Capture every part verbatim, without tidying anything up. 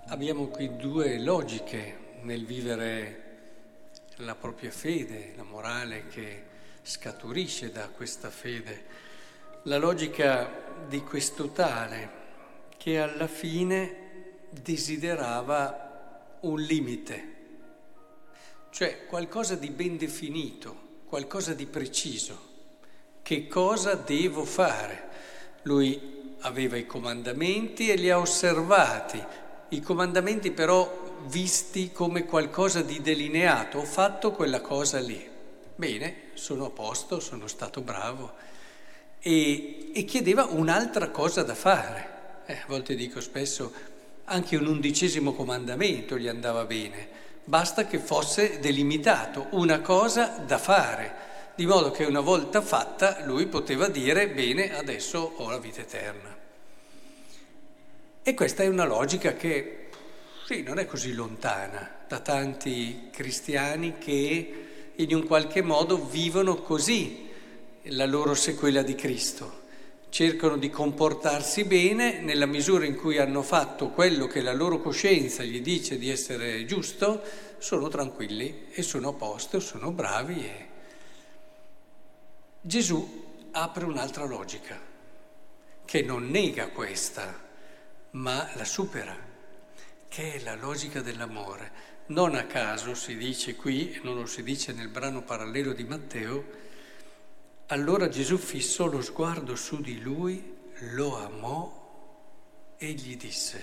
Abbiamo qui due logiche nel vivere la propria fede, la morale che scaturisce da questa fede. La logica di questo tale che alla fine desiderava un limite, cioè qualcosa di ben definito, qualcosa di preciso. Che cosa devo fare? Lui aveva i comandamenti e li ha osservati. I comandamenti però visti come qualcosa di delineato, ho fatto quella cosa lì. Bene, sono a posto, sono stato bravo. E, e chiedeva un'altra cosa da fare. Eh, a volte dico spesso, anche un undicesimo comandamento gli andava bene. Basta che fosse delimitato, una cosa da fare. Di modo che una volta fatta lui poteva dire, bene, adesso ho la vita eterna. E questa è una logica che, sì, non è così lontana da tanti cristiani che in un qualche modo vivono così la loro sequela di Cristo. Cercano di comportarsi bene nella misura in cui hanno fatto quello che la loro coscienza gli dice di essere giusto, sono tranquilli e sono a posto, sono bravi. E Gesù apre un'altra logica che non nega questa, ma la supera, che è la logica dell'amore. Non a caso si dice qui, e non lo si dice nel brano parallelo di Matteo, allora Gesù fissò lo sguardo su di lui, lo amò e gli disse,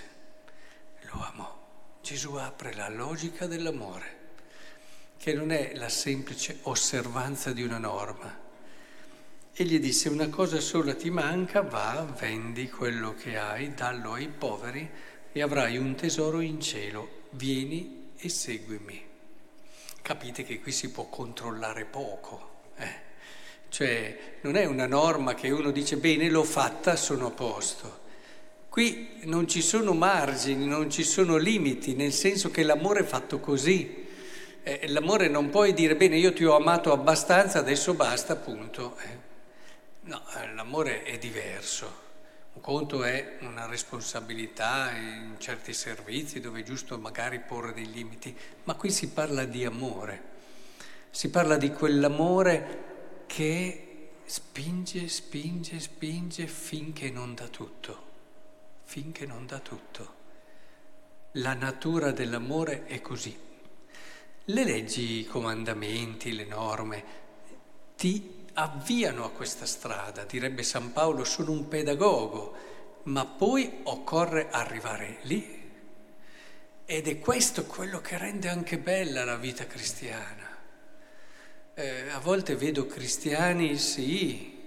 lo amò. Gesù apre la logica dell'amore, che non è la semplice osservanza di una norma. E gli disse, una cosa sola ti manca, va, vendi quello che hai, dallo ai poveri e avrai un tesoro in cielo, vieni e seguimi. Capite che qui si può controllare poco, eh? Cioè non è una norma che uno dice, bene, l'ho fatta, sono a posto. Qui non ci sono margini, non ci sono limiti, nel senso che l'amore è fatto così. Eh, l'amore non puoi dire, bene, io ti ho amato abbastanza, adesso basta, punto. Eh. No, l'amore è diverso. Un conto è una responsabilità in certi servizi dove è giusto magari porre dei limiti, ma qui si parla di amore. Si parla di quell'amore che spinge, spinge, spinge finché non dà tutto. Finché non dà tutto. La natura dell'amore è così. Le leggi, i comandamenti, le norme ti avviano a questa strada, direbbe San Paolo, sono un pedagogo, ma poi occorre arrivare lì. Ed è questo quello che rende anche bella la vita cristiana. Eh, a volte vedo cristiani, sì,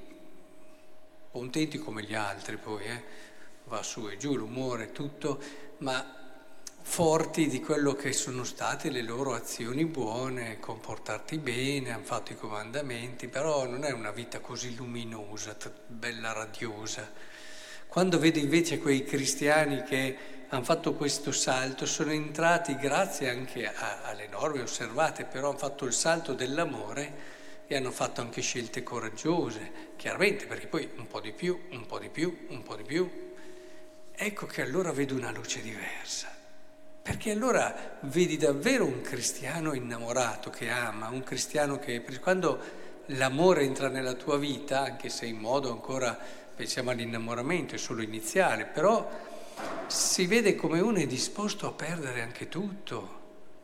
contenti come gli altri poi, eh, va su e giù l'umore, tutto, ma forti di quello che sono state le loro azioni buone, comportarti bene, hanno fatto i comandamenti, però non è una vita così luminosa, bella, radiosa. Quando vedo invece quei cristiani che hanno fatto questo salto, sono entrati grazie anche a, alle norme osservate, però hanno fatto il salto dell'amore e hanno fatto anche scelte coraggiose, chiaramente, perché poi un po' di più, un po' di più, un po' di più. Ecco che allora vedo una luce diversa. Perché allora vedi davvero un cristiano innamorato che ama, un cristiano che quando l'amore entra nella tua vita, anche se in modo ancora, pensiamo all'innamoramento, è solo iniziale, però si vede come uno è disposto a perdere anche tutto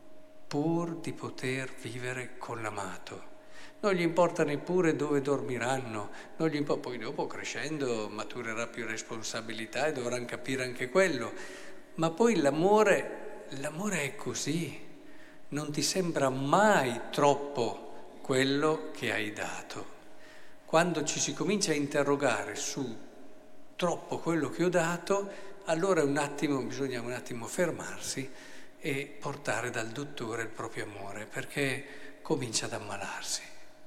pur di poter vivere con l'amato. Non gli importa neppure dove dormiranno, non gli importa, poi dopo crescendo maturerà più responsabilità e dovranno capire anche quello, ma poi l'amore... L'amore è così, non ti sembra mai troppo quello che hai dato. Quando ci si comincia a interrogare su troppo quello che ho dato, allora un attimo, bisogna un attimo fermarsi e portare dal dottore il proprio amore, perché comincia ad ammalarsi.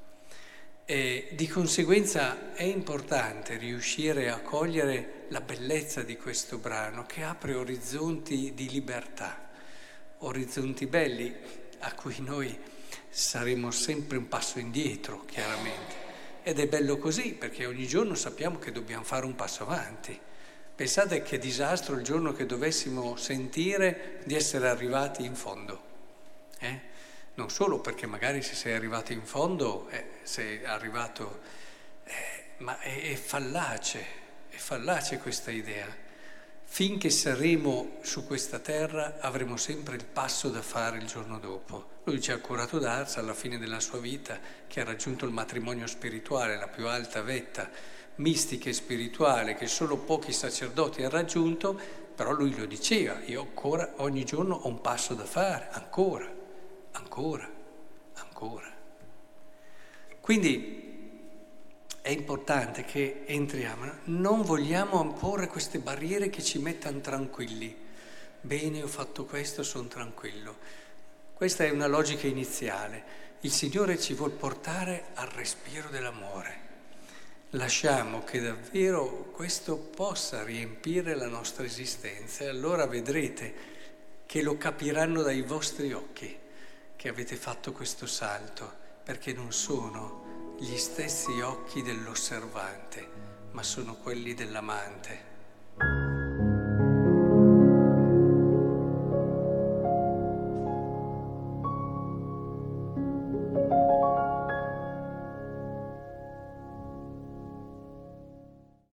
E di conseguenza è importante riuscire a cogliere la bellezza di questo brano che apre orizzonti di libertà. Orizzonti belli a cui noi saremo sempre un passo indietro, chiaramente. Ed è bello così, perché ogni giorno sappiamo che dobbiamo fare un passo avanti. Pensate che disastro il giorno che dovessimo sentire di essere arrivati in fondo. Eh? Non solo perché magari se sei arrivato in fondo, eh, sei arrivato, eh, ma è, è fallace, è fallace questa idea. Finché saremo su questa terra avremo sempre il passo da fare il giorno dopo. Lui ci ha curato d'Ars alla fine della sua vita, che ha raggiunto il matrimonio spirituale, la più alta vetta mistica e spirituale che solo pochi sacerdoti hanno raggiunto, però lui lo diceva, io ancora ogni giorno ho un passo da fare, ancora, ancora, ancora. Quindi è importante che entriamo, non vogliamo porre queste barriere che ci mettano tranquilli. Bene, ho fatto questo, sono tranquillo. Questa è una logica iniziale. Il Signore ci vuol portare al respiro dell'amore. Lasciamo che davvero questo possa riempire la nostra esistenza e allora vedrete che lo capiranno dai vostri occhi che avete fatto questo salto, perché non sono gli stessi occhi dell'osservante, ma sono quelli dell'amante.